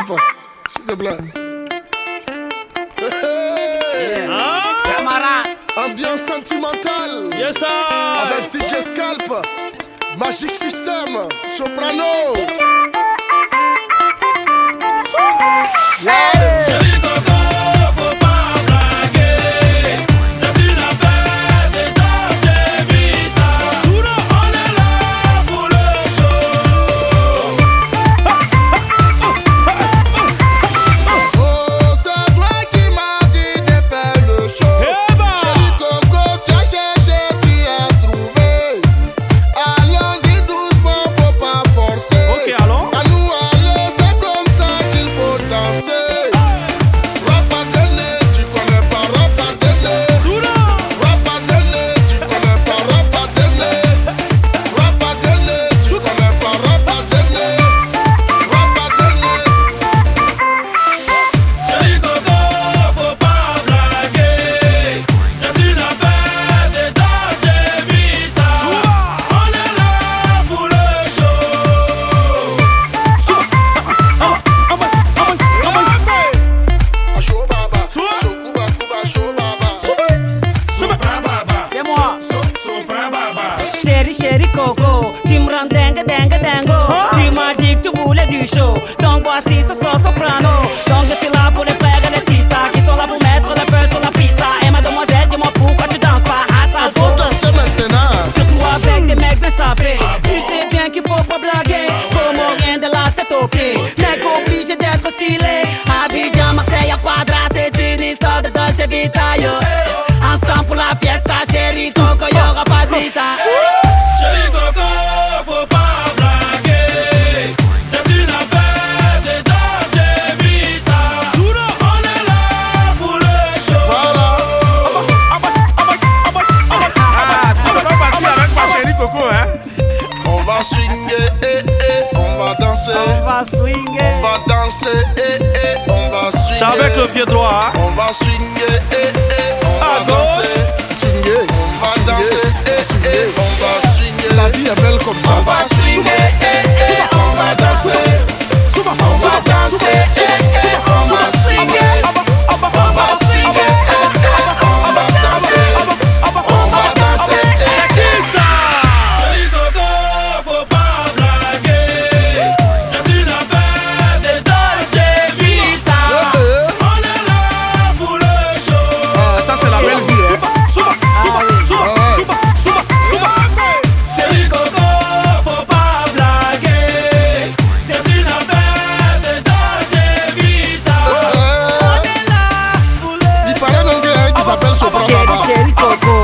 Scalp, s'il te plaît. Camarade. Ambiance sentimentale. Yes, sir. Avec DJ Scalp, Magic System, Soprano. Chérie Coco, faut pas blaguer. C'est une affaire de Dolce Vita. On est là pour le show. Oh, c'est toi qui m'as dit de faire le show. Chérie Coco, tu as cherché, tu as trouvé. Allons-y doucement, faut pas forcer. Ok, allons. À nous aller, c'est comme ça qu'il faut danser. Rapadene, tu connais pas Rapadene. Rapadene, tu connais pas Rapadene. Rapadene, tu connais pas Rapadene. Rapadene. Chérie Coco, faut pas blaguer. C'est une affaire de Dolce Vita. On est là pour le show. Show baba, show kuba kuba, show baba. Sopra baba. C'est moi. Sopra baba. Chérie Coco, tu me rends dingue dingo. Tu m'as dit que tu voulais du show, donc voici ce son soprano. Donc je suis là pour les frères et les sisters qui sont là pour mettre le feu sur la piste. Et mademoiselle, dis-moi pourquoi tu danses pas à ça. Faut danser maintenant. Surtout avec des mecs bien sapés. Tu sais bien qu'il faut pas blaguer. Comment rien de la tête aux pieds. Mec obligé d'être stylé. Abidjan, Marseille, Quadra, c'est une histoire de Dolce Vita, yo. Ensemble pour la fiesta, chérie Coco, y'aura pas de vita. Chérie Coco, faut pas blaguer. C'est une affaire de Dolce Vita. On est là pour le show. Voilà. Tu peux pas partir avec ma chérie Coco, hein? On va swinguer, on va danser. On va swinger. On va danser, on va swinguer. C'est avec le pied droit, hein? On va swinguer, on À va gauche. danser. Swinguer, on va danser, on va swinguer. La vie est belle comme ça. On va swinguer, on va danser. On va danser, on va swinguer. On va swinguer, on va danser. On va danser. Chérie Coco, faut pas blaguer. C'est une affaire de Dolce Vita. On est là pour le show. Ah, ça, c'est la belle vie, hein? Chérie Coco, faut pas blaguer. C'est une affaire de Dolce Vita. On est là pour le Il paraît donc qu'il y a un qui s'appelle Soprano. Chérie Coco.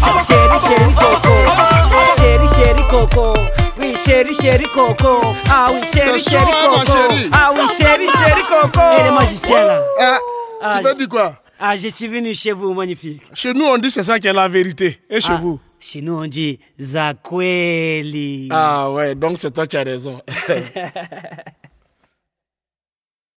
Chérie Coco. Oui, chérie Coco. Ah oui, chérie C'est chaud, hein, ma Coco. chérie. Ah oui, chérie Coco. Et les magiciens là. Tu veux dire quoi? Ah, je suis venu chez vous, magnifique. Chez nous, on dit c'est ça qui est la vérité. Et chez Ah, vous? chez nous, on dit Zakweli. Ah ouais, donc c'est toi qui as raison.